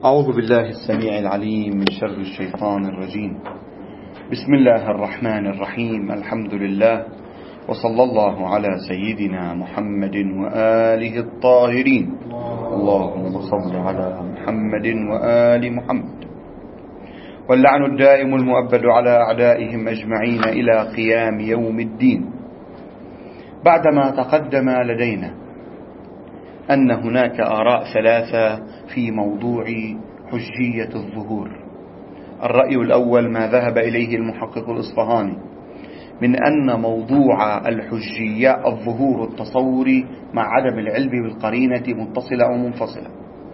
أعوذ بالله السميع العليم من شر الشيطان الرجيم. بسم الله الرحمن الرحيم. الحمد لله، وصلى الله على سيدنا محمد وآله الطاهرين. اللهم صل على محمد وآل محمد. واللعن الدائم المؤبد على أعدائهم أجمعين إلى قيام يوم الدين. بعدما تقدم لدينا أن هناك آراء ثلاثة في موضوع حجية الظهور. الرأي الأول ما ذهب إليه المحقق الإصفهاني من أن موضوع الحجية الظهور التصوري مع عدم العلم بالقرينة متصلة أو منفصلة.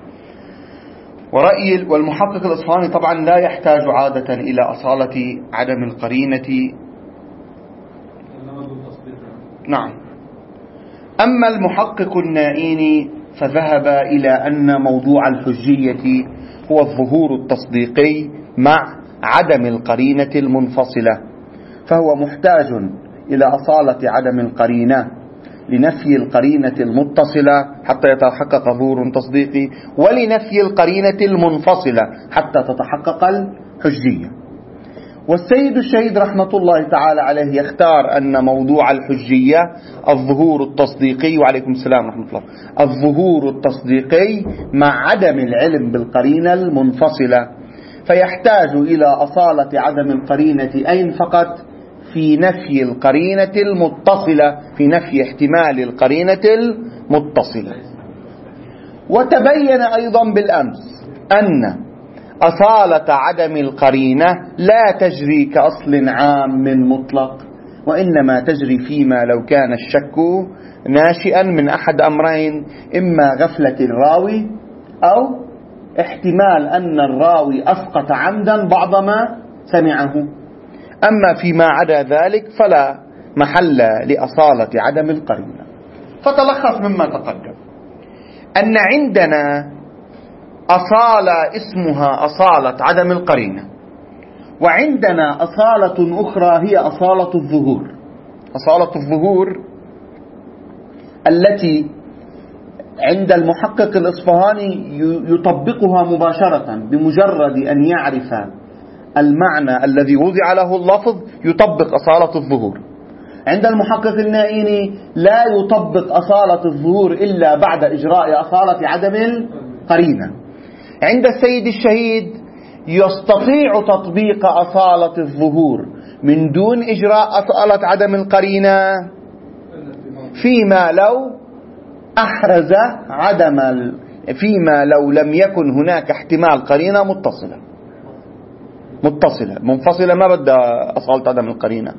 والمحقق الإصفهاني طبعا لا يحتاج عادة إلى أصالة عدم القرينة. نعم. أما المحقق النائيني فذهب إلى أن موضوع الحجية هو الظهور التصديقي مع عدم القرينة المنفصلة، فهو محتاج إلى أصالة عدم القرينة لنفي القرينة المتصلة حتى يتحقق ظهور تصديقي، ولنفي القرينة المنفصلة حتى تتحقق الحجية. والسيد الشهيد رحمة الله تعالى عليه يختار أن موضوع الحجية الظهور التصديقي، وعليكم السلام ورحمة الله، الظهور التصديقي مع عدم العلم بالقرينة المنفصلة، فيحتاج إلى أصالة عدم القرينة أين فقط؟ في نفي القرينة المتصلة، في نفي احتمال القرينة المتصلة. وتبين أيضا بالأمس أن أصالة عدم القرينة لا تجري كأصل عام من مطلق، وإنما تجري فيما لو كان الشك ناشئا من أحد أمرين: إما غفلة الراوي أو احتمال أن الراوي أسقط عمدا بعض ما سمعه. أما فيما عدا ذلك فلا محل لأصالة عدم القرينة. فتلخص مما تقدم أن عندنا أصالة اسمها أصالة عدم القرينة، وعندنا أصالة أخرى هي أصالة الظهور. أصالة الظهور التي عند المحقق الإصفهاني يطبقها مباشرة بمجرد أن يعرف المعنى الذي وضع له اللفظ يطبق أصالة الظهور. عند المحقق النائيني لا يطبق أصالة الظهور إلا بعد إجراء أصالة عدم القرينة. عند السيد الشهيد يستطيع تطبيق أصالة الظهور من دون إجراء أصالة عدم القرينة فيما لو أحرز فيما لو لم يكن هناك احتمال قرينة متصلة. منفصلة ما بدها أصالة عدم القرينة،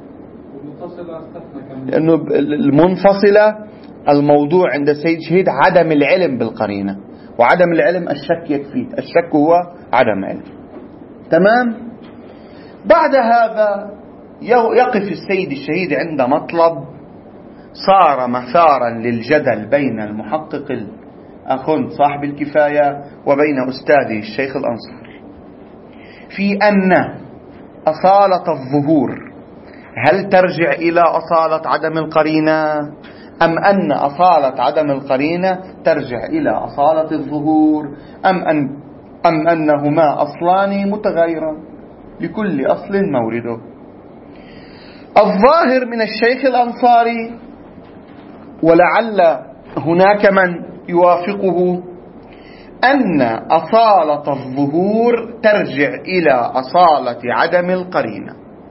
لأنه المنفصلة الموضوع عند السيد الشهيد عدم العلم بالقرينة، وعدم العلم الشك يكفي، الشك هو عدم علم. تمام. بعد هذا يقف السيد الشهيد عند مطلب صار مثارا للجدل بين المحقق الأخن صاحب الكفاية وبين أستاذه الشيخ الأنصاري في أن أصالة الظهور هل ترجع إلى أصالة عدم القرينة، أم أن أصالة عدم القرينة ترجع إلى أصالة الظهور، أم أنهما أصلان متغايران لكل أصل مورده. الظاهر من الشيخ الأنصاري، ولعل هناك من يوافقه، أن أصالة الظهور ترجع إلى أصالة عدم القرينة.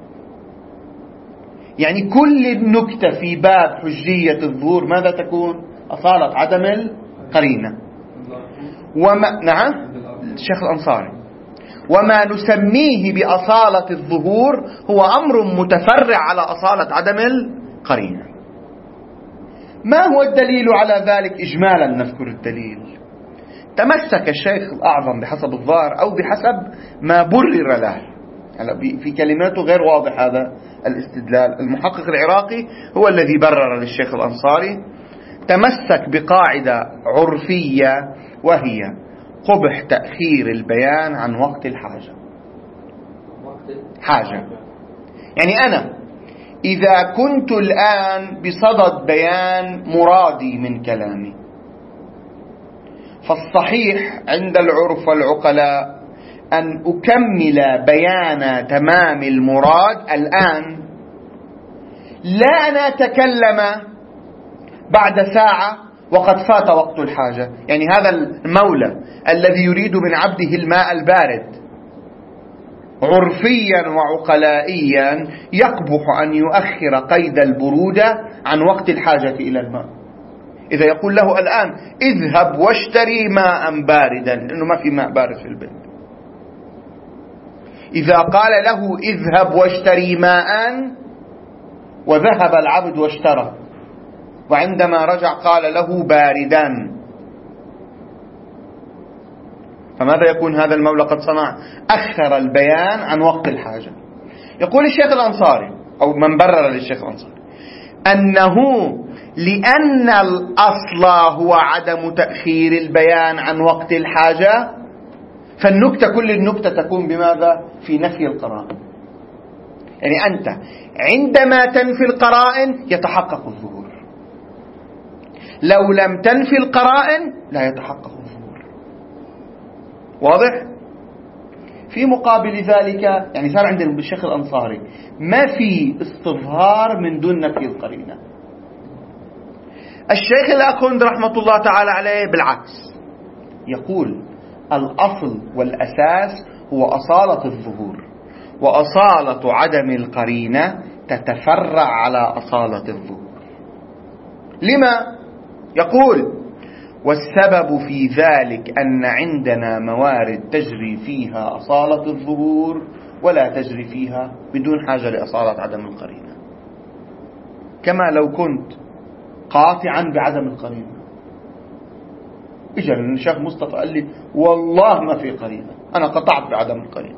يعني كل نكتة في باب حجية الظهور ماذا تكون؟ أصالة عدم القرينة. نعم الشيخ الأنصاري. وما نسميه بأصالة الظهور هو أمر متفرع على أصالة عدم القرينة. ما هو الدليل على ذلك؟ إجمالا نذكر الدليل. تمسك الشيخ الأعظم بحسب الظاهر أو بحسب ما برر له، في كلماته غير واضح هذا الاستدلال. المحقق العراقي هو الذي برر للشيخ الأنصاري، تمسك بقاعدة عرفية وهي قبح تأخير البيان عن وقت الحاجة. يعني أنا إذا كنت الآن بصدد بيان مرادي من كلامي، فالصحيح عند العرف والعقلاء أن أكمل بيان تمام المراد الآن، لا أن أتكلم بعد ساعة وقد فات وقت الحاجة. يعني هذا المولى الذي يريد من عبده الماء البارد عرفيا وعقلائيا يقبح أن يؤخر قيد البرودة عن وقت الحاجة إلى الماء. إذا يقول له الآن اذهب واشتري ماء باردا، لأنه ما في ماء بارد في البيت، إذا قال له اذهب واشتري ماء وذهب العبد واشترى، وعندما رجع قال له باردا، فماذا يكون هذا المولى قد صنع؟ أخر البيان عن وقت الحاجة. يقول الشيخ الأنصاري أو من برر للشيخ الأنصاري أنه لأن الأصل هو عدم تأخير البيان عن وقت الحاجة، فالنكتة كل النكتة تكون بماذا؟ في نفي القرائن. يعني أنت عندما تنفي القرائن يتحقق الظهور، لو لم تنفي القرائن لا يتحقق الظهور. واضح؟ في مقابل ذلك يعني صار عند الشيخ الأنصاري ما في استظهار من دون نفي القرينة. الشيخ الأخوند رحمة الله تعالى عليه بالعكس يقول الأصل والأساس هو أصالة الظهور، وأصالة عدم القرينة تتفرع على أصالة الظهور. لما؟ يقول والسبب في ذلك أن عندنا موارد تجري فيها أصالة الظهور ولا تجري فيها بدون حاجة لأصالة عدم القرينة، كما لو كنت قاطعا بعدم القرينة. إجا الشيخ مصطفى قال لي والله ما في قرينة، أنا قطعت بعدم القرينة،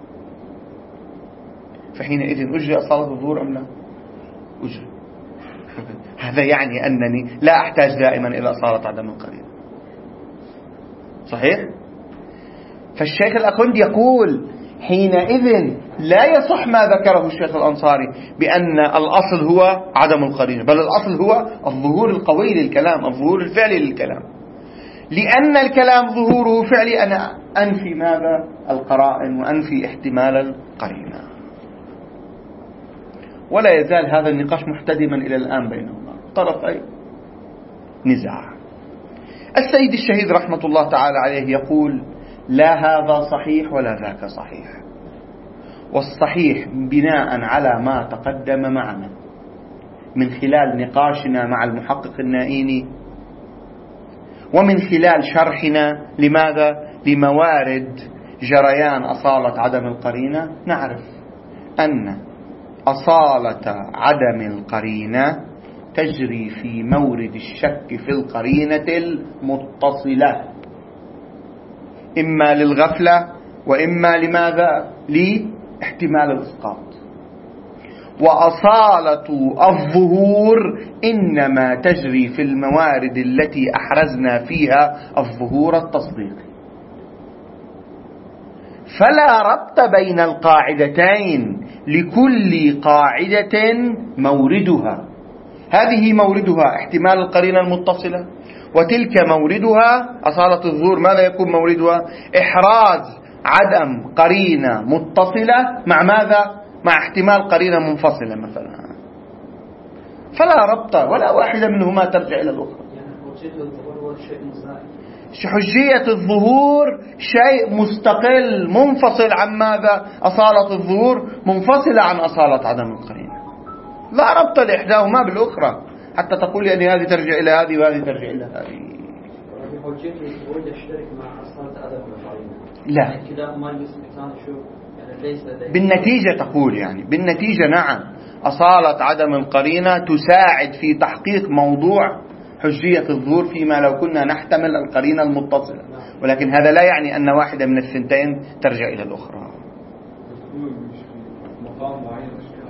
فحينئذ أجري أصالة الظهور أم لا؟ أجري. هذا يعني أنني لا أحتاج دائما إلى أصالة عدم القرينة. صحيح؟ فالشيخ الأخوند يقول حينئذ لا يصح ما ذكره الشيخ الأنصاري بأن الأصل هو عدم القرينة، بل الأصل هو الظهور القوي للكلام، الظهور الفعلي للكلام. لأن الكلام ظهوره فعلي أنا أنفي ماذا؟ القرائن وأنفي احتمال القرينة. ولا يزال هذا النقاش محتدما إلى الآن بينهما طرفي نزاع. السيد الشهيد رحمة الله تعالى عليه يقول لا هذا صحيح ولا ذاك صحيح، والصحيح بناء على ما تقدم معنا من خلال نقاشنا مع المحقق النائيني ومن خلال شرحنا لماذا؟ لموارد جريان أصالة عدم القرينة، نعرف أن أصالة عدم القرينة تجري في مورد الشك في القرينة المتصلة، إما للغفلة وإما لماذا؟ لاحتمال الإسقاط. وأصالة الظهور إنما تجري في الموارد التي أحرزنا فيها الظهور التصديقي. فلا ربط بين القاعدتين، لكل قاعدة موردها، هذه موردها احتمال القرينة المتصلة، وتلك موردها أصالة الظهور. ماذا يكون موردها؟ إحراز عدم قرينة متصلة مع ماذا؟ مع احتمال قرينة منفصلة مثلا. فلا ربط ولا واحدة منهما ترجع إلى الأخرى. حجية الظهور شيء مستقل منفصل عن ماذا؟ أصالة الظهور منفصلة عن أصالة عدم القرينة، لا ربط لإحداهما بالأخرى حتى تقول يعني هذه ترجع إلى هذه وهذه ترجع إلى هذه. حجية الظهور يشترك مع أصالة عدم القرينة؟ لا، بالنتيجة تقول يعني بالنتيجة نعم أصالة عدم القرينة تساعد في تحقيق موضوع حجية الظهور فيما لو كنا نحتمل القرينة المتصلة، ولكن هذا لا يعني أن واحدة من الثنتين ترجع إلى الأخرى. مقام معين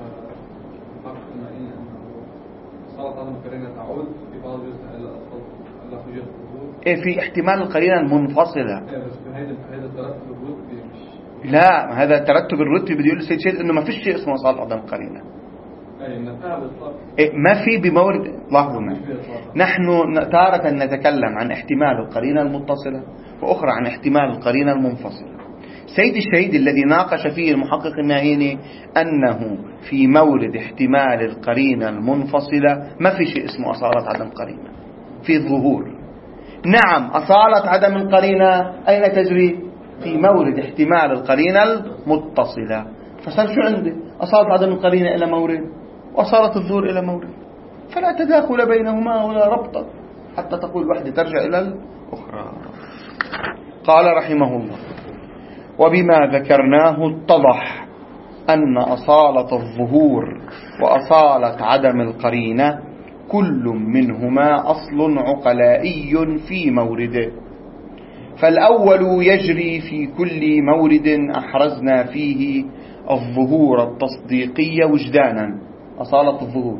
أصالة عدم القرينة تعود في بعض الجزء إلى حجية الظهور في احتمال القرينة المنفصلة. بس هذا الترتب الرتبي لا، هذا الترتب الرتبي بده يقول السيد شيء إنه ما فيش شيء اسمه أصالة عدم القرينة. ما في بمورد. لاحظوا معي، نحن تارة نتكلم عن احتمال القرينة المتصلة وأخرى عن احتمال القرينة المنفصلة. سيد الشهيد الذي ناقش فيه المحقق الناهيني أنه في مورد احتمال القرينة المنفصلة ما في شيء اسمه أصالة عدم قرينة، في الظهور. نعم، أصالة عدم القرينة أين تجري؟ في مورد احتمال القرينة المتصلة. فصار شو عندي؟ أصالة عدم القرينة إلى مورد وأصالة الظهور إلى مورد، فلا تداخل بينهما ولا ربط حتى تقول واحدة ترجع إلى الأخرى. قال رحمه الله: وبما ذكرناه اتضح أن أصالة الظهور وأصالة عدم القرينة كل منهما أصل عقلائي في مورده، فالأول يجري في كل مورد أحرزنا فيه الظهور التصديقي وجدانا. أصالة الظهور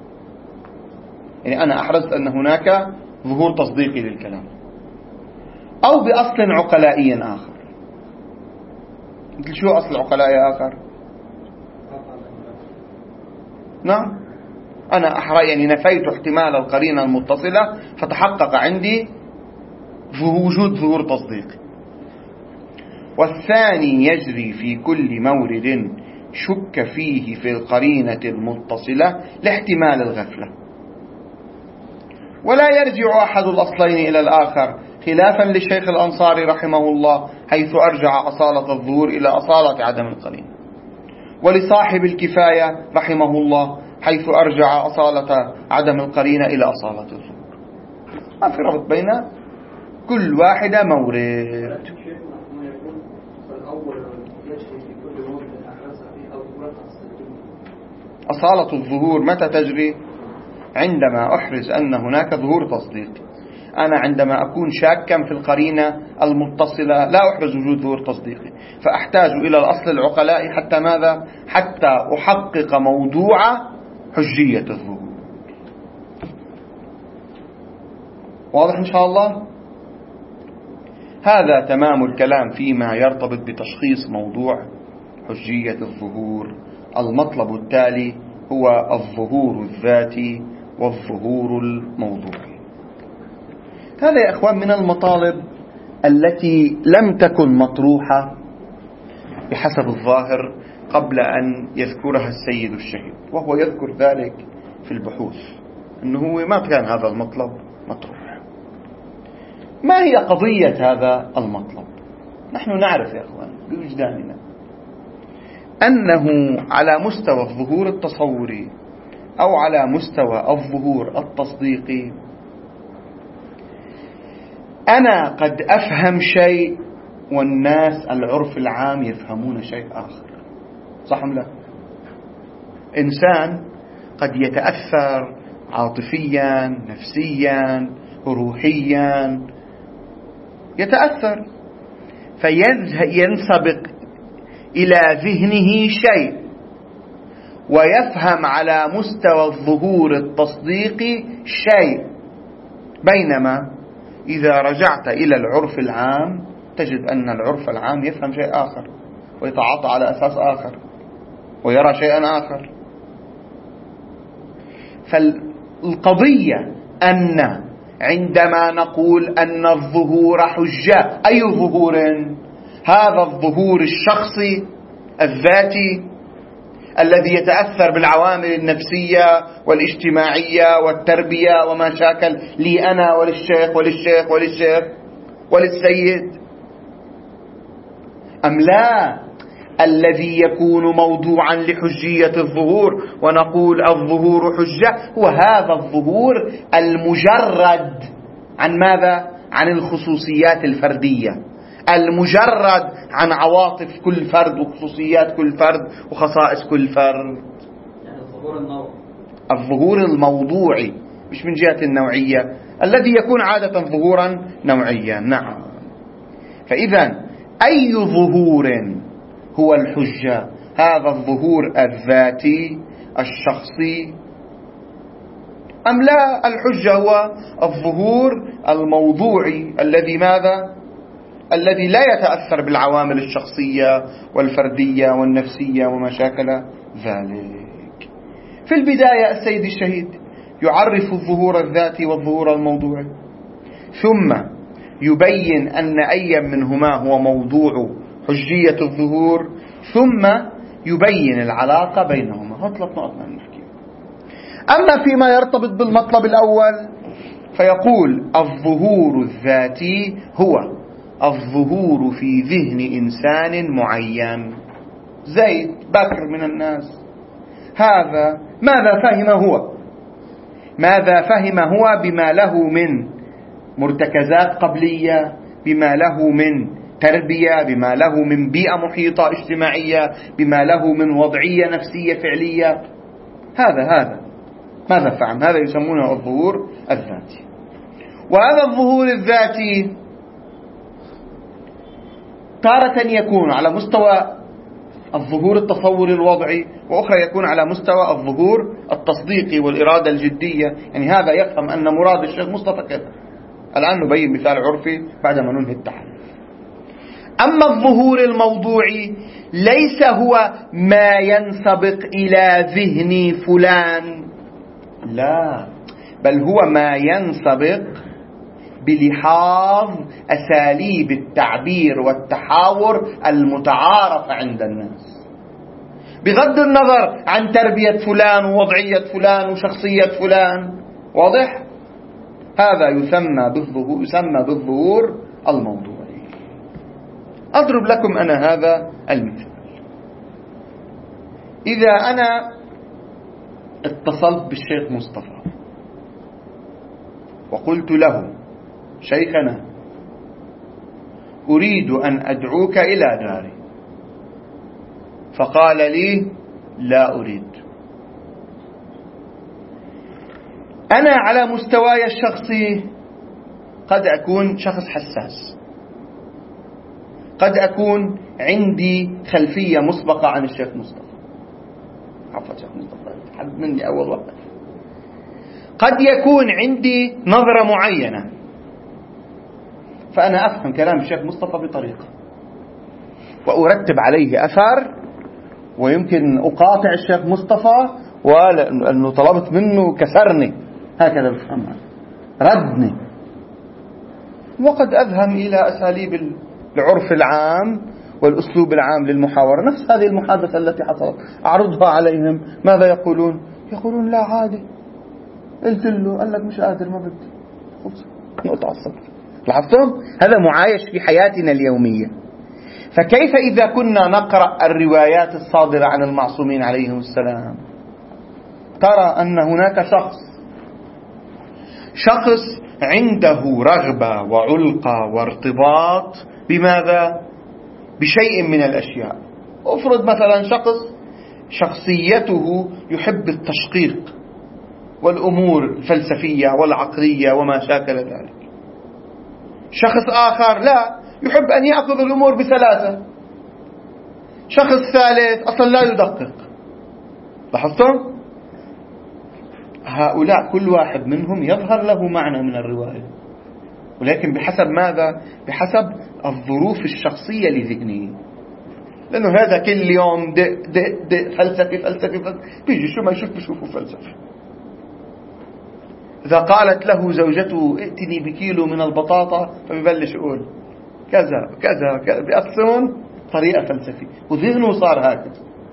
يعني أنا أحرزت أن هناك ظهور تصديقي للكلام، أو بأصل عقلائي آخر. مثل شو أصل عقلائي آخر؟ نعم، أنا يعني نفيت احتمال القرينة المتصلة فتحقق عندي وجود ظهور تصديقي. والثاني يجري في كل مورد شك فيه في القرينة المتصلة لاحتمال الغفلة، ولا يرجع أحد الأصلين إلى الآخر، خلافا للشيخ الأنصاري رحمه الله حيث أرجع أصالة الظهور إلى أصالة عدم القرينة، ولصاحب الكفاية رحمه الله حيث أرجع أصالة عدم القرينة إلى أصالة الظهور. ما في ربط بين كل واحدة مورد. أصالة الظهور متى تجري؟ عندما أحرز أن هناك ظهور تصديقي. أنا عندما أكون شاكا في القرينة المتصلة لا أحرز وجود ظهور تصديقي، فأحتاج إلى الأصل العقلائي حتى ماذا؟ حتى أحقق موضوع حجية الظهور. واضح إن شاء الله؟ هذا تمام الكلام فيما يرتبط بتشخيص موضوع حجية الظهور. المطلب التالي هو الظهور الذاتي والظهور الموضوعي. هذا يا أخوان من المطالب التي لم تكن مطروحة بحسب الظاهر قبل أن يذكرها السيد الشهيد، وهو يذكر ذلك في البحوث أنه ما كان هذا المطلب مطروح. ما هي قضية هذا المطلب؟ نحن نعرف يا أخوان بوجداننا أنه على مستوى الظهور التصوري أو على مستوى الظهور التصديقي أنا قد أفهم شيء والناس العرف العام يفهمون شيء آخر. صح أم لا؟ إنسان قد يتأثر عاطفيا، نفسيا، روحيا، يتأثر فينسبق إلى ذهنه شيء ويفهم على مستوى الظهور التصديقي شيء، بينما إذا رجعت إلى العرف العام تجد أن العرف العام يفهم شيء آخر ويتعاطى على أساس آخر ويرى شيئا آخر. فالقضية أن عندما نقول أن الظهور حجة، أي ظهور؟ هذا الظهور الشخصي الذاتي الذي يتأثر بالعوامل النفسية والاجتماعية والتربية وما شاكل لي أنا وللشيخ وللشيخ وللشيخ وللسيد، أم لا الذي يكون موضوعا لحجية الظهور ونقول الظهور حجة هو هذا الظهور المجرد عن ماذا؟ عن الخصوصيات الفردية، المجرد عن عواطف كل فرد وخصوصيات كل فرد وخصائص كل فرد. يعني الظهور النوعي، الظهور الموضوعي مش من جهة النوعية، الذي يكون عادة ظهورا نوعيا. نعم. فإذا أي ظهور هو الحجة؟ هذا الظهور الذاتي الشخصي أم لا الحجة هو الظهور الموضوعي الذي ماذا؟ الذي لا يتأثر بالعوامل الشخصية والفردية والنفسية وما شاكل ذلك. في البداية السيد الشهيد يعرف الظهور الذاتي والظهور الموضوعي، ثم يبين أن أي منهما هو موضوع حجية الظهور، ثم يبين العلاقة بينهما. هذه 3 نقط من نحكي. أما فيما يرتبط بالمطلب الأول فيقول الظهور الذاتي هو الظهور في ذهن إنسان معين. زيد بكر من الناس، هذا ماذا فهم هو بما له من مرتكزات قبلية، بما له من تربية، بما له من بيئة محيطة اجتماعية، بما له من وضعية نفسية فعلية. هذا ماذا فهم؟ هذا يسمونه الظهور الذاتي. وهذا الظهور الذاتي تارة يكون على مستوى الظهور التصوري الوضعي، وأخرى يكون على مستوى الظهور التصديقي والإرادة الجدية. يعني هذا يفهم أن مراد الشيخ مصطفى كذا. الآن نبين مثال عرفي بعدما ننهي التحليل. أما الظهور الموضوعي ليس هو ما ينسبق إلى ذهن فلان، لا، بل هو ما ينسبق بلحاظ أساليب التعبير والتحاور المتعارف عند الناس، بغض النظر عن تربية فلان ووضعية فلان وشخصية فلان. واضح؟ هذا يسمى بالظهور الموضوعي. أضرب لكم أنا هذا المثال. إذا أنا اتصلت بالشيخ مصطفى وقلت له: شيخنا، أريد أن أدعوك إلى داري، فقال لي: لا أريد. أنا على مستواي الشخصي قد أكون شخص حساس، قد أكون عندي خلفية مسبقة عن الشيخ مصطفى. عفوا الشيخ مصطفى حد مني أول وقت. قد يكون عندي نظرة معينة، فأنا أفهم كلام الشيخ مصطفى بطريقة وأرتب عليه أثر، ويمكن أقاطع الشيخ مصطفى ولأنه طلبت منه كسرني، هكذا بفهمها، ردني. وقد أذهب إلى أساليب العرف العام والأسلوب العام للمحاورة. نفس هذه المحادثة التي حصلت أعرضها عليهم، ماذا يقولون؟ يقولون: لا عادي. قلت له، قال لك مش قادر، ما بدي، خلص، نقطع الصبر. لاحظتم؟ هذا معايش في حياتنا اليومية. فكيف إذا كنا نقرأ الروايات الصادرة عن المعصومين عليهم السلام؟ ترى أن هناك شخص عنده رغبة وعلقة وارتباط بماذا؟ بشيء من الأشياء. أفرض مثلا شخصيته يحب التشقيق والأمور الفلسفية والعقلية وما شاكل ذلك. شخص آخر لا، يحب أن يأخذ الأمور بسلاسة. شخص ثالث أصلا لا يدقق. لاحظتم؟ هؤلاء كل واحد منهم يظهر له معنى من الرواية، ولكن بحسب ماذا؟ بحسب الظروف الشخصية لذهنه. لأنه هذا كل يوم دق فلسفي بيجي شو ما يشوف بشوفه فلسفي. إذا قالت له زوجته: ائتني بكيلو من البطاطا، فبيبلش يقول كذا كذا كذا، بأقسم طريقة فلسفية، وذهنه صار هكذا.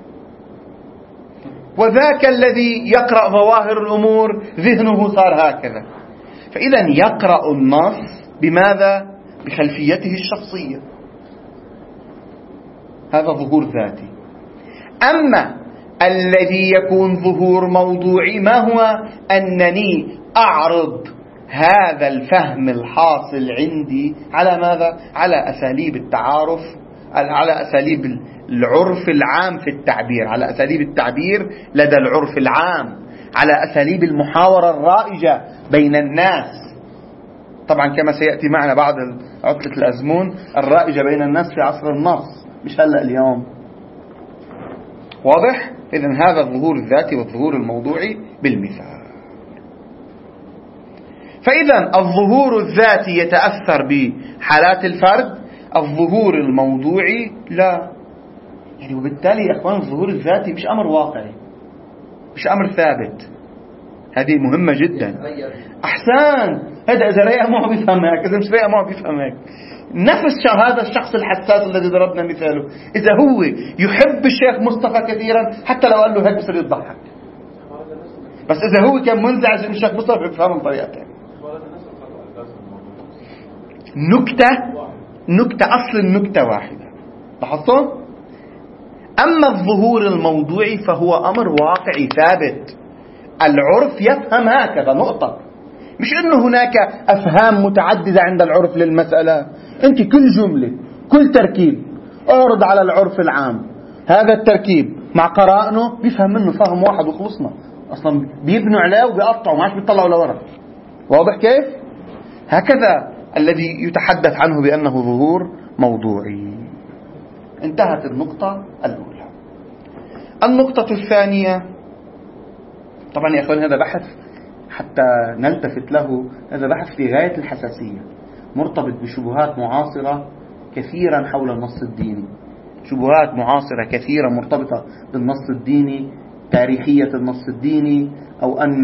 وذاك الذي يقرأ ظواهر الأمور ذهنه صار هكذا. فإذا يقرأ النص بماذا؟ بخلفيته الشخصية. هذا ظهور ذاتي. أما الذي يكون ظهور موضوعي ما هو؟ أنني أعرض هذا الفهم الحاصل عندي على ماذا؟ على أساليب التعارف، على أساليب العرف العام في التعبير، على أساليب التعبير لدى العرف العام، على أساليب المحاورة الرائجة بين الناس. طبعا كما سيأتي معنا بعد عطلة الأزمون، الرائجة بين الناس في عصر النص، مش هلأ اليوم. واضح؟ إذن هذا الظهور الذاتي والظهور الموضوعي بالمثال. فإذا الظهور الذاتي يتأثر بحالات الفرد، الظهور الموضوعي لا. يعني وبالتالي يا أخوان الظهور الذاتي مش أمر واقعي. مش أمر ثابت. هذه مهمة جدا. أحسن، هذا إذا رأي معه بيفهمك، إذا مش رأي معه بيفهمك. نفس هذا الشخص الحساس الذي ضربنا مثاله، إذا هو يحب الشيخ مصطفى كثيرا حتى لو قال له هيك بصير يضحك، بس إذا هو كان منزعج من الشيخ مصطفى بيفهمه بطريقة ثانية. نكتة أصل النكتة واحدة. لاحظتم؟ أما الظهور الموضوعي فهو أمر واقعي ثابت، العرف يفهم هكذا نقطة. مش إنه هناك أفهام متعددة عند العرف للمسألة. أنت كل جملة كل تركيب أعرض على العرف العام، هذا التركيب مع قرائنه بيفهم منه فهم واحد وخلصنا. أصلا بيبنوا عليه وبيقطعوا، ما عادش بيطلعوا لورا. واضح كيف؟ هكذا الذي يتحدث عنه بأنه ظهور موضوعي. انتهت النقطة الأولى. النقطة الثانية، طبعا يا أخوان هذا بحث حتى نلتفت له، هذا بحث في غاية الحساسية، مرتبط بشبهات معاصرة كثيرا حول النص الديني. شبهات معاصرة كثيرة مرتبطة بالنص الديني، تاريخية النص الديني، أو أن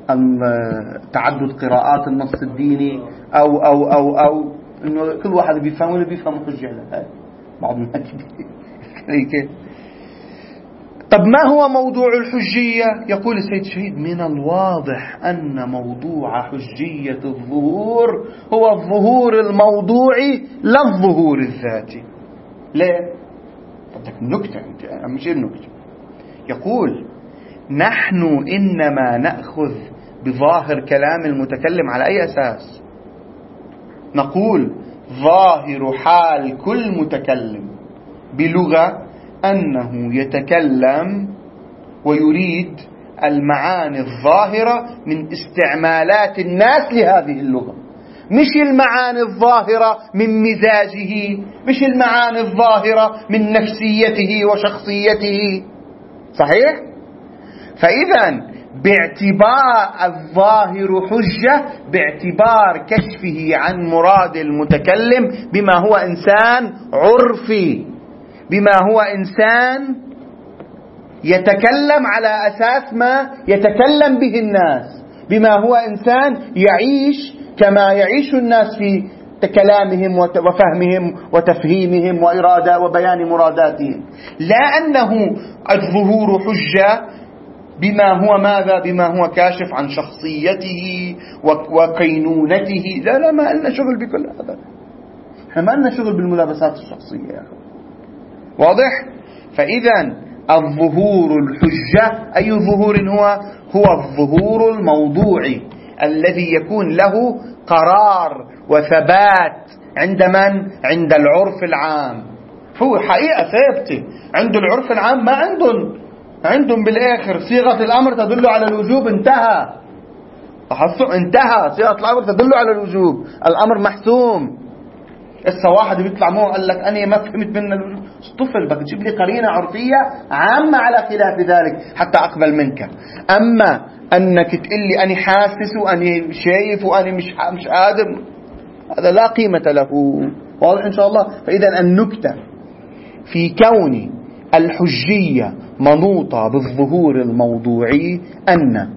تعدد قراءات النص الديني، أو إنه كل واحد بيفهم واللي بيفهم حجة له. بعض الناس كيف. طب ما هو موضوع الحجية؟ يقول السيد شهيد: من الواضح أن موضوع حجية الظهور هو الظهور الموضوعي لا الظهور الذاتي. ليه؟ بدك نكتة مش النكتة. يقول: نحن إنما نأخذ بظاهر كلام المتكلم على أي أساس؟ نقول ظاهر حال كل متكلم بلغة أنه يتكلم ويريد المعاني الظاهرة من استعمالات الناس لهذه اللغة، مش المعاني الظاهرة من مزاجه، مش المعاني الظاهرة من نفسيته وشخصيته. صحيح؟ فإذا باعتبار الظاهر حجة باعتبار كشفه عن مراد المتكلم بما هو إنسان عرفي، بما هو إنسان يتكلم على أساس ما يتكلم به الناس، بما هو إنسان يعيش كما يعيش الناس في كلامهم وفهمهم وتفهيمهم وبيان مراداتهم. لا أنه الظهور حجة بما هو ماذا؟ بما هو كاشف عن شخصيته وقينونته. لا ما لنا شغل بكل هذا، احنا ما لنا شغل بالملابسات الشخصية يا أخي. واضح؟ فإذا الظهور الحجة أي ظهور هو الظهور الموضوعي الذي يكون له قرار وثبات عند من؟ عند العرف العام. هو حقيقة ثابتة عند العرف العام، ما عندهم بالآخر صيغة الأمر تدل على الوجوب. انتهى. صيغة الأمر تدل على الوجوب، الأمر محسوم. إسا واحد بيطلع معه قال لك أنا ما فهمت من الوجوب، اصطفل بدك تجيب لي قرينة عرفية عامة على خلاف ذلك حتى أقبل منك. أما أنك تقول لي أنا حاسس وأنا شايف وأنا مش قادر، هذا لا قيمة له. واضح إن شاء الله؟ فإذا النكتة في كون الحجية منوطة بالظهور الموضوعي أن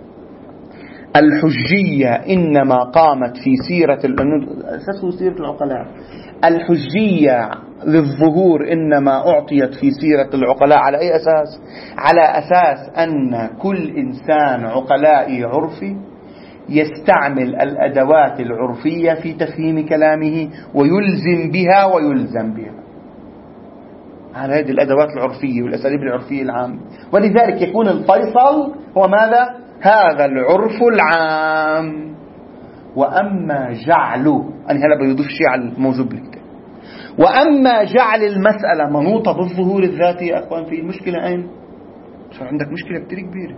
الحجية إنما قامت في سيرة أساسه سيرة العقلاء. الحجية للظهور إنما أعطيت في سيرة العقلاء على أي أساس؟ على أساس أن كل إنسان عقلائي عرفي يستعمل الأدوات العرفية في تفهيم كلامه ويلزم بها ويلزم بها على هذه الأدوات العرفية والأساليب العرفية العامة. ولذلك يكون الفيصل هو ماذا؟ هذا العرف العام. وأما جعله، أنا هلا بيضيف شيء على الموجود بالكتاب، وأما جعل المسألة منوطة بالظهور الذاتي يا أخوان، في المشكلة أين؟ صار عندك مشكلة كتير كبيرة.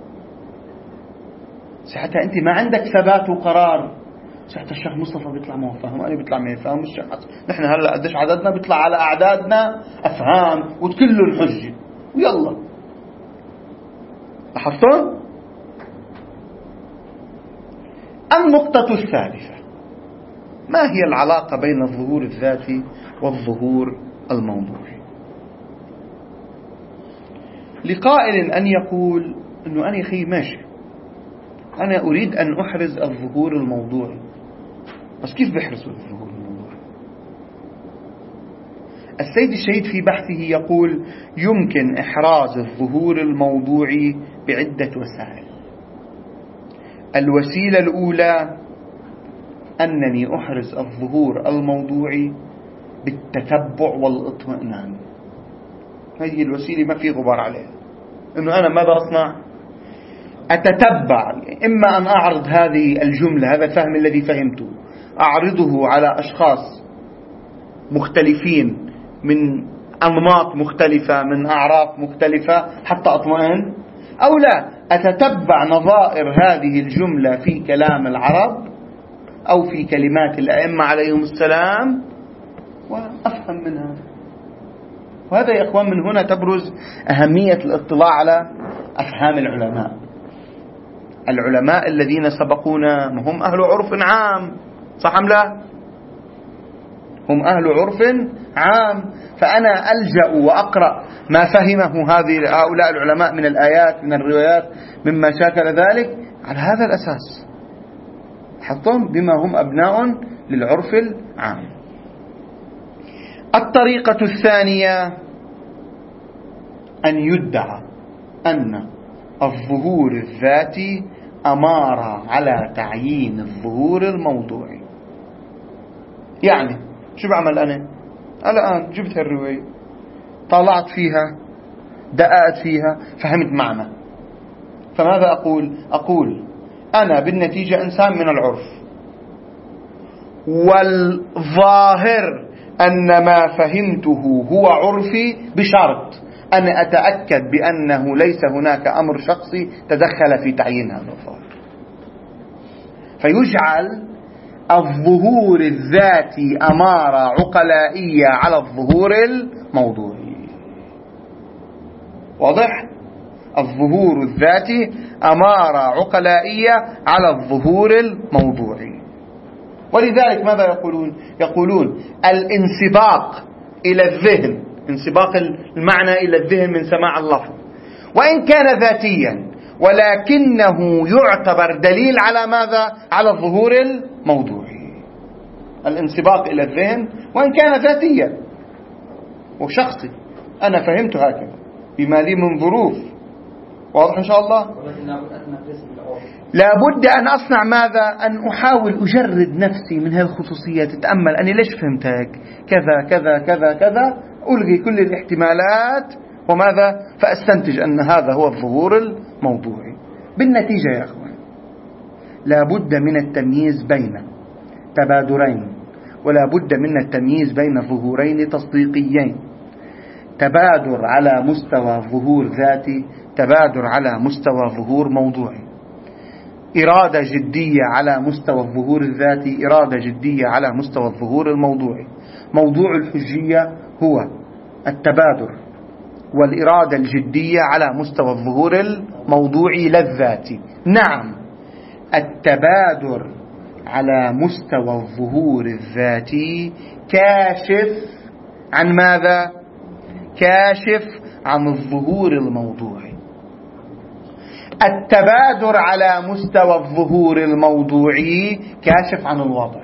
ساعتها أنت ما عندك ثبات وقرار. ساعتها الشيخ مصطفى بيطلع ما هو فاهم، أنا بيطلع ما يفهم الشيخ حسن. نحن هلا قديش عددنا؟ بيطلع على أعدادنا أفهام وتكله الحجة ويلا. لاحظتوا؟ النقطة الثالثة: ما هي العلاقة بين الظهور الذاتي والظهور الموضوعي؟ لقائل أن يقول أنه أنا يا أخي ماشي، أنا أريد أن أحرز الظهور الموضوعي، بس كيف بحرز الظهور الموضوعي؟ السيد الشهيد في بحثه يقول يمكن إحراز الظهور الموضوعي بعدة وسائل. الوسيلة الأولى أنني أحرز الظهور الموضوعي بالتتبع والاطمئنان. هذه الوسيلة ما في غبار عليها. أنه أنا ماذا أصنع؟ أتتبع، إما أن أعرض هذه الجملة، هذا الفهم الذي فهمته، أعرضه على أشخاص مختلفين من أنماط مختلفة من أعراف مختلفة حتى أطمئن، أو لا أتتبع نظائر هذه الجملة في كلام العرب أو في كلمات الأئمة عليهم السلام وأفهم منها. وهذا يا أخوان من هنا تبرز أهمية الاطلاع على أفهام العلماء. العلماء الذين سبقونا هم أهل عرف عام، صح أم لا؟ هم أهل عرف عام، فأنا ألجأ وأقرأ ما فهمه هؤلاء العلماء من الآيات من الروايات مما شاكل ذلك على هذا الأساس، حطهم بما هم أبناء للعرف العام. الطريقة الثانية أن يدعى أن الظهور الذاتي أمارة على تعيين الظهور الموضوعي. يعني شو بعمل أنا؟ الآن جبت الرواية، طالعت فيها، دققت فيها، فهمت معنى، فماذا أقول أنا بالنتيجة إنسان من العرف، والظاهر أن ما فهمته هو عرفي بشرط أن أتأكد بأنه ليس هناك أمر شخصي تدخل في تعيين هذا الظاهر، فيجعل الظهور الذاتي أمارة عقلائية على الظهور الموضوعي. واضح؟ الظهور الذاتي أمارة عقلائية على الظهور الموضوعي. ولذلك ماذا يقولون الانسباق إلى الذهن، انسباق المعنى إلى الذهن من سماع اللفظ، وإن كان ذاتيا ولكنه يعتبر دليل على ماذا؟ على الظهور الموضوعي. الانسباق إلى الذهن وإن كان ذاتيا وشخصي، أنا فهمت هكذا بما لي من ظروف. واضح إن شاء الله؟ لابد أن أصنع ماذا؟ أن أحاول أجرد نفسي من هذه الخصوصيات، تتأمل أني ليش فهمت هيك، كذا كذا كذا كذا، ألغي كل الاحتمالات وماذا؟ فأستنتج أن هذا هو الظهور الموضوعي. بالنتيجة يا أخوان لابد من التمييز بين تبادرين، ولا بد من التمييز بين ظهورين تصديقيين، تبادر على مستوى ظهور ذاتي، تبادر على مستوى ظهور موضوعي، إرادة جدية على مستوى الظهور الذاتي، إرادة جدية على مستوى الظهور الموضوعي. موضوع الحجية هو التبادر والإرادة الجدية على مستوى الظهور الموضوعي للذاتي. نعم، التبادر على مستوى الظهور الذاتي كاشف عن ماذا؟ كاشف عن الظهور الموضوعي. التبادر على مستوى الظهور الموضوعي كاشف عن الوضع.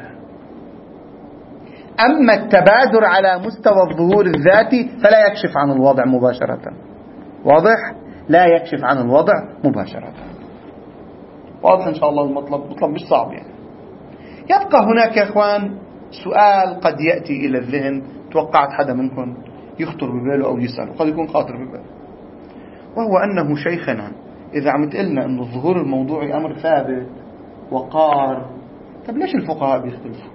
أما التبادر على مستوى الظهور الذاتي فلا يكشف عن الوضع مباشرة. واضح؟ لا يكشف عن الوضع مباشرة. واضح إن شاء الله المطلب مش صعب يعني. يبقى هناك يا إخوان سؤال قد يأتي إلى الذهن، توقعت حدا منكم يخطر بباله أو يسأله، قد يكون خاطر بباله، وهو أنه شيخنا إذا عم تقلنا أن الظهور الموضوعي أمر ثابت وقار، طب ليش الفقهاء بيختلفوا؟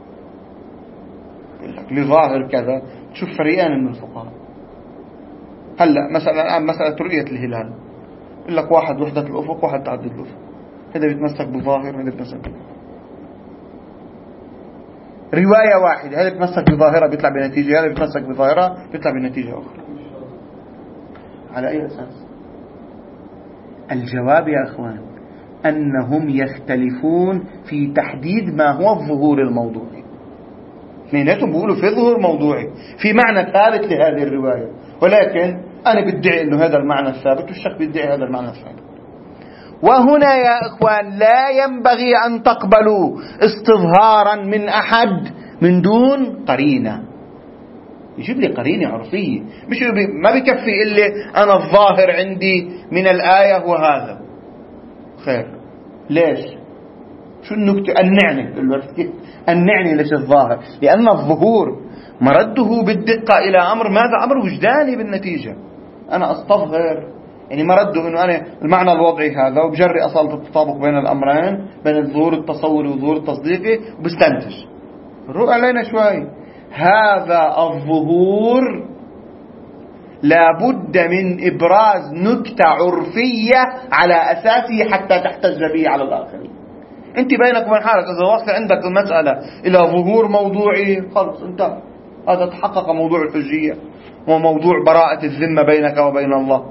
لظاهر كذا تشوف فريقان من الفقهاء. هلأ مثلا الآن مسألة رؤية الهلال، يقول لك واحد وحدة الأفق واحد تعدد الأفق، هذا بيتمسك بظاهر هذا بيتمسك بظاهر. رواية واحدة، هذا بيتمسك بظاهرة بيطلع بنتيجة، هذا بيتمسك بظاهرة بيطلع بنتيجة أخرى. على أي أساس؟ الجواب يا أخوان أنهم يختلفون في تحديد ما هو الظهور الموضوعي. اثنيناتهم بيقولوا في ظهور موضوعي، في معنى ثابت لهذه الرواية، ولكن أنا بدعي أنه هذا المعنى الثابت والشيخ بدعي هذا المعنى الثابت. وهنا يا إخوان لا ينبغي أن تقبلوا استظهارا من أحد من دون قرينة. يجيب لي قرينة عرفية، مش ما بكفي إلا أنا الظاهر عندي من الآية وهذا خير. ليش؟ شو النكتة؟ أنعني ليش الظاهر؟ لأن الظهور مرده بالدقة إلى أمر ماذا؟ أمر وجداني بالنتيجة. أنا أستظهر يعني مرده إنه أنا المعنى الوضعي هذا، وبجري أصالة التطابق بين الأمرين، بين الظهور التصوري والظهور التصديقي، وبستنتج. روح علينا شوي. هذا الظهور لابد من إبراز نكتة عرفية على أساسه حتى تحتج به على الآخرين. أنت بينك وبين حالك إذا وصل عندك المسألة إلى ظهور موضوعي خلص انتهى، هذا تحقق موضوع الحجية وموضوع براءة الذمة بينك وبين الله.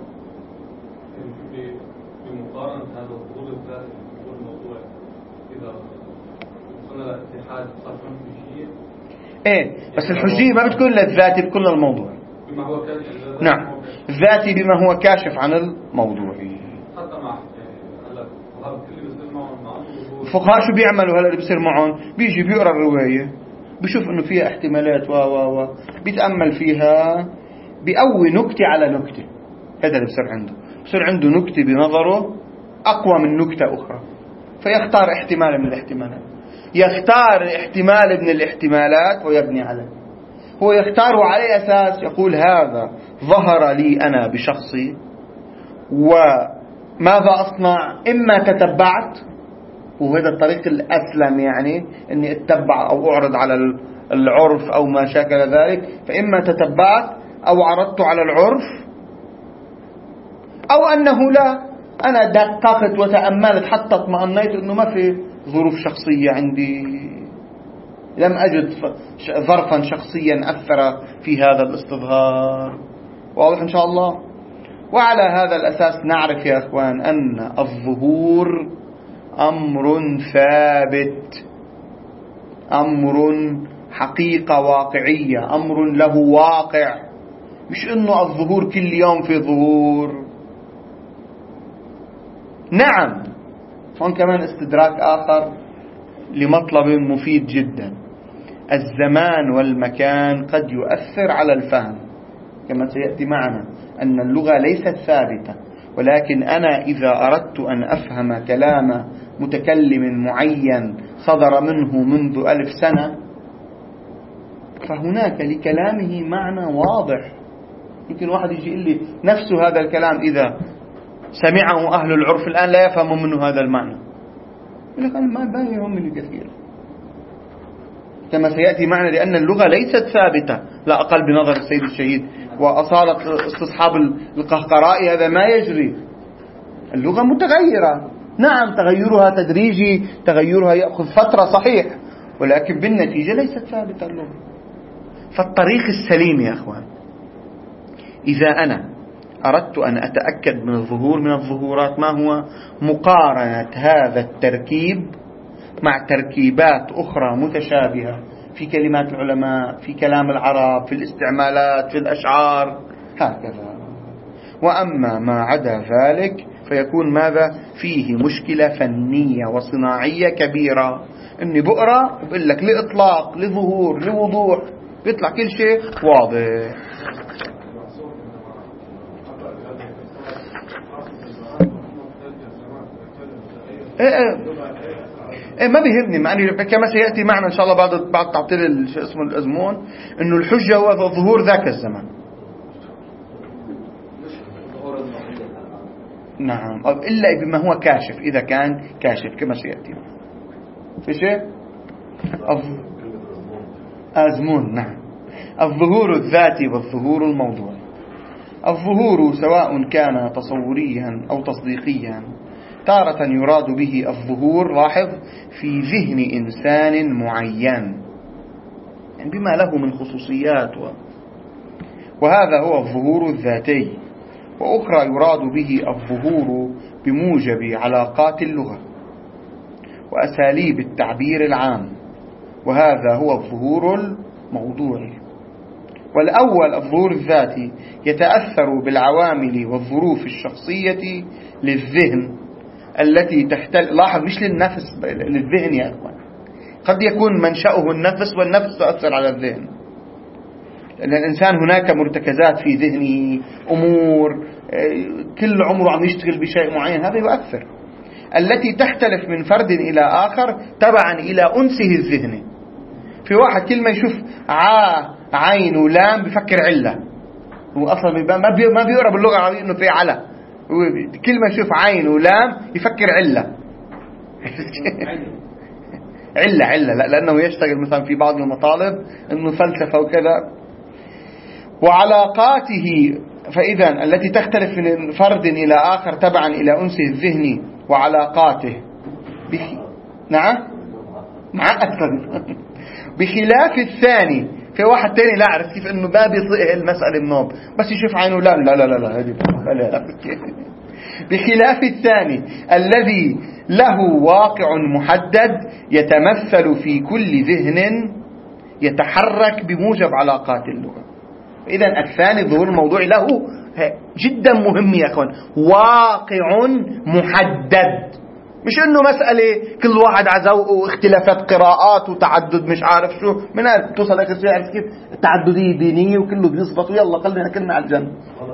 بمقارنة هذا الظهور الذاتي بالظهور الموضوعي، إذا وصلنا لاتحاد صرف الحجية إيه، بس الحجية ما بتكون للذاتي، بتكون للموضوع. بما هو كاشف. نعم، الذاتي بما هو كاشف عن الموضوعي. حتى مع هلا وهذا كل اللي بيصير معهم مع الفقهاء شو بيعملوا هلا اللي بيصير معهم؟ بيجي بيقرأ الرواية، بيشوف انه فيها احتمالات بيتأمل فيها، بيقوي نكتة على نكتة. هذا اللي بيصير عنده، بيصير عنده نكتة بنظره أقوى من نكتة أخرى، فيختار احتمال من الاحتمالات، يختار احتمال من الاحتمالات ويبني عليه. هو يختاره على أساس يقول هذا ظهر لي أنا بشخصي، وماذا أصنع؟ إما تتبعت، وهذا الطريق الأسلم يعني أني أتبع أو أعرض على العرف أو ما شاكل ذلك، فإما تتبعت أو عرضت على العرف، أو أنه لا، أنا دققت وتأملت حتى اطمأنيت أنه ما في ظروف شخصية عندي، لم أجد ظرفا شخصيا أثر في هذا الاستظهار. واضح إن شاء الله؟ وعلى هذا الأساس نعرف يا أخوان أن الظهور أمر ثابت، أمر حقيقة واقعية، أمر له واقع، مش إنه الظهور كل يوم في ظهور. نعم، هون كمان استدراك آخر لمطلب مفيد جدا. الزمان والمكان قد يؤثر على الفهم، كما سيأتي معنا أن اللغة ليست ثابتة، ولكن أنا إذا أردت أن أفهم كلام متكلم معين صدر منه منذ 1000 سنة، فهناك لكلامه معنى واضح. يمكن واحد يجي يقول لي نفس هذا الكلام إذا سمعه أهل العرف الآن لا يفهم منه هذا المعنى، يقول لك أنا ما يهمني كثير، كما سيأتي معنا، لأن اللغة ليست ثابتة لا أقل بنظر السيد الشهيد، وأصالة استصحاب القهقراء هذا ما يجري. اللغة متغيرة، نعم تغيرها تدريجي، تغيرها يأخذ فترة صحيح، ولكن بالنتيجة ليست ثابتة اللغة. فالطريق السليم يا أخوان، إذا أنا أردت أن أتأكد من الظهور من الظهورات، ما هو؟ مقارنة هذا التركيب مع تركيبات أخرى متشابهة في كلمات العلماء، في كلام العرب، في الاستعمالات، في الأشعار، هكذا. وأما ما عدا ذلك فيكون ماذا؟ فيه مشكلة فنية وصناعية كبيرة، إني بقرأ وبقول لك لإطلاق، لظهور، لوضوح، بيطلع كل شيء واضح. إيه ما بيهمني، معني كما سيأتي معنا إن شاء الله بعد تعطيل شو اسمه الأزمون، إنه الحجة هو ظهور ذاك الزمان. نعم، إلا بما هو كاشف، إذا كان كاشف كما سيأتي في شيء أزمون. نعم، الظهور الذاتي والظهور الموضوعي. الظهور سواء كان تصوريا أو تصديقيا، تارة يراد به الظهور، لاحظ، في ذهن إنسان معين، يعني بما له من خصوصيات وهذا هو الظهور الذاتي. وأخرى يراد به الظهور بموجب علاقات اللغة وأساليب التعبير العام، وهذا هو الظهور الموضوعي. والأول الظهور الذاتي يتأثر بالعوامل والظروف الشخصية للذهن التي لاحظ مش للنفس، للذهن يا أخوان. قد يكون منشأه النفس، والنفس تؤثر على الذهن، لأن الإنسان هناك مرتكزات في ذهنه، أمور كل عمره عم يشتغل بشيء معين، هذا يؤثر. التي تختلف من فرد إلى آخر تبعا إلى أنسه الذهني. في واحد كل ما يشوف عين ولام بفكر علة، هو أصلا ما بيقرأ باللغة العربية إنه في علة، كل ما يشوف عين ولام يفكر علة علة لا، لأنه يشتغل مثلا في بعض المطالب إنه فلسفة وكذا. وعلاقاته، فإذا التي تختلف من فرد إلى آخر تبعا إلى أنسه الذهني وعلاقاته نعم أكثر بخلاف الثاني. في واحد تاني لا أعرف كيف إنه باب يطيق المسألة النوب، بس يشوف عينه لا هذه بخلاف الثاني الذي له واقع محدد يتمثل في كل ذهن يتحرك بموجب علاقات اللغة. إذن الثاني الظهور الموضوعي له جدا مهم يا أخوان، واقع محدد، مش إنه مسألة كل واحد عزوء واختلافات قراءات وتعدد مش عارف شو من توصل آخر شيء، عارف كيف تعددية دينية وكله بيصبط ويلا خلينا كلنا على الجنة.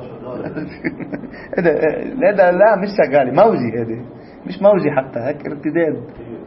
لا مش شغالي، موزي هذه مش موزي حتى هيك ارتداد.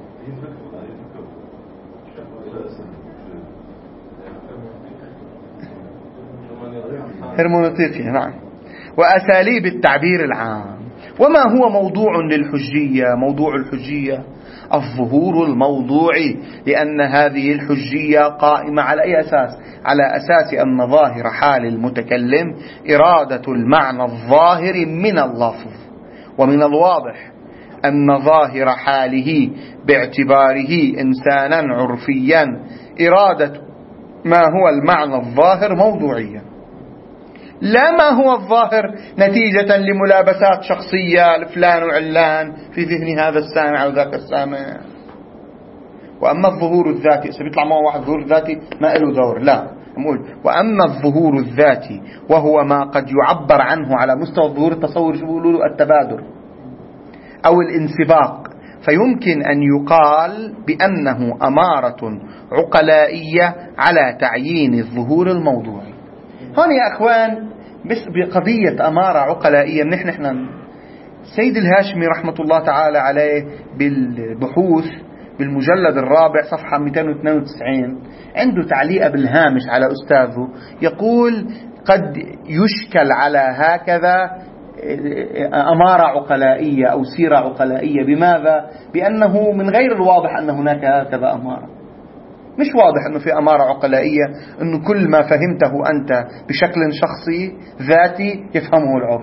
هرمونوتيقيا نعم. وأساليب التعبير العام. وما هو موضوع للحجية؟ موضوع الحجية الظهور الموضوعي، لأن هذه الحجية قائمة على أي أساس؟ على أساس أن ظاهر حال المتكلم إرادة المعنى الظاهر من اللفظ، ومن الواضح أن ظاهر حاله باعتباره إنسانا عرفيا إرادة ما هو المعنى الظاهر موضوعيا، لا ما هو الظاهر نتيجة لملابسات شخصية لفلان وعلان في ذهن هذا السامع أو ذاك السامع. وأما الظهور الذاتي، سبيطلع معه واحد ظهور ذاتي ما له دور، لا نقول وأما الظهور الذاتي وهو ما قد يعبر عنه على مستوى الظهور التصور، شو بيقولوا له؟ التبادر أو الانسباق، فيمكن أن يقال بأنه أمارة عقلائية على تعيين الظهور الموضوعي. هون يا أخوان بس بقضية أمارة عقلائية، نحن سيد الهاشمي رحمة الله تعالى عليه بالبحوث بالمجلد الرابع صفحة 292 عنده تعليق بالهامش على أستاذه يقول قد يشكل على هكذا أمارة عقلائية أو سيرة عقلائية. بماذا؟ بأنه من غير الواضح أن هناك هكذا أمارة، مش واضح أنه في أمارة عقلائية أنه كل ما فهمته أنت بشكل شخصي ذاتي يفهمه العرف.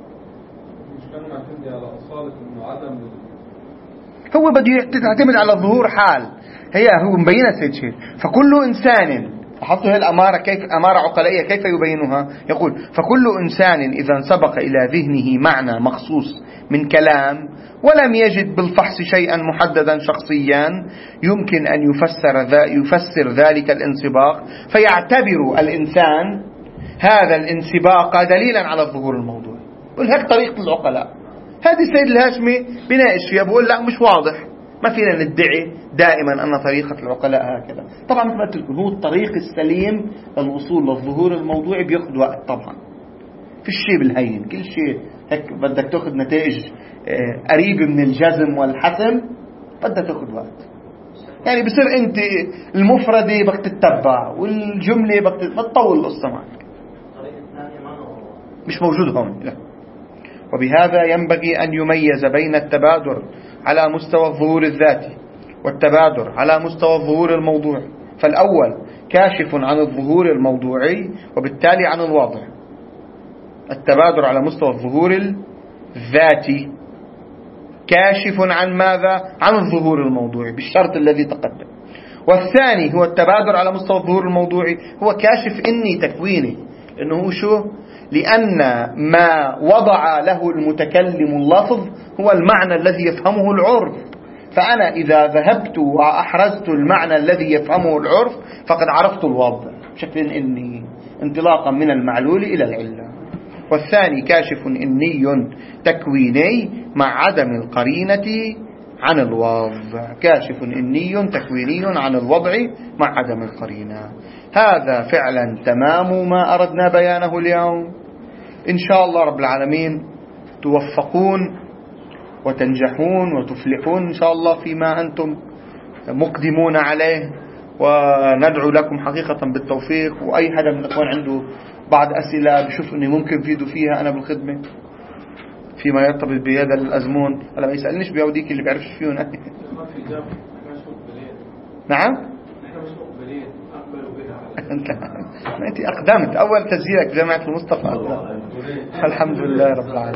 هو بده يعتمد على ظهور حال، هو مبينة سيد شيء. فكل إنسان فحطوا هي الأمارة كيف أمارة عقلائية كيف يبينها؟ يقول فكل إنسان إذا سبق إلى ذهنه معنى مخصوص من كلام ولم يجد بالفحص شيئا محددا شخصيا يمكن أن يفسر ذلك الانسباق، فيعتبر الإنسان هذا الانسباق دليلا على الظهور الموضوعي. يقول هيك طريقة العقلاء. هذه السيد الهاشمي بناقش فيها، بقول لا مش واضح، ما فينا ندعي دائما أن طريقة العقلاء هكذا. طبعا مثل ما قلت لكم هو الطريق السليم للوصول للظهور الموضوعي بيأخذ وقت، طبعا في الشيء بالهين، كل شيء هيك بدك تأخذ نتائج قريبة من الجزم والحسم بدها تأخذ وقت. يعني بصير أنت المفردة بدك تتبع والجملة بدك تطول القصة معك، مش موجود هون لا. وبهذا ينبغي أن يميز بين التبادر على مستوى الظهور الذاتي والتبادر على مستوى الظهور الموضوعي. فالأول كاشف عن الظهور الموضوعي وبالتالي عن الواضح، التبادر على مستوى الظهور الذاتي كاشف عن ماذا؟ عن الظهور الموضوعي بالشرط الذي تقدم. والثاني هو التبادر على مستوى الظهور الموضوعي هو كاشف إني تكويني، إنه هو شو؟ لأن ما وضع له المتكلم اللفظ هو المعنى الذي يفهمه العرف، فأنا إذا ذهبت وأحرزت المعنى الذي يفهمه العرف فقد عرفت الواضح بشكل إني انطلاقا من المعلول إلى العلة. والثاني كاشف إني تكويني مع عدم القرينة عن الوضع. كاشف إني تكويني عن الوضع مع عدم القرينة. هذا فعلا تمام ما أردنا بيانه اليوم. إن شاء الله رب العالمين توفقون وتنجحون وتفلحون إن شاء الله فيما أنتم مقدمون عليه، وندعو لكم حقيقة بالتوفيق. وأي حدا من الأخوان عنده بعض أسئلة بشوف أني ممكن فيدوا فيها أنا بالخدمة فيما يرتبط بهذا الأزمون، هلا ما يسألنيش بيوديك اللي بيعرفش فيهم. نعم أنت أقدمت أول تسجيلك جامعة المصطفى. الحمد لله رب العالمين.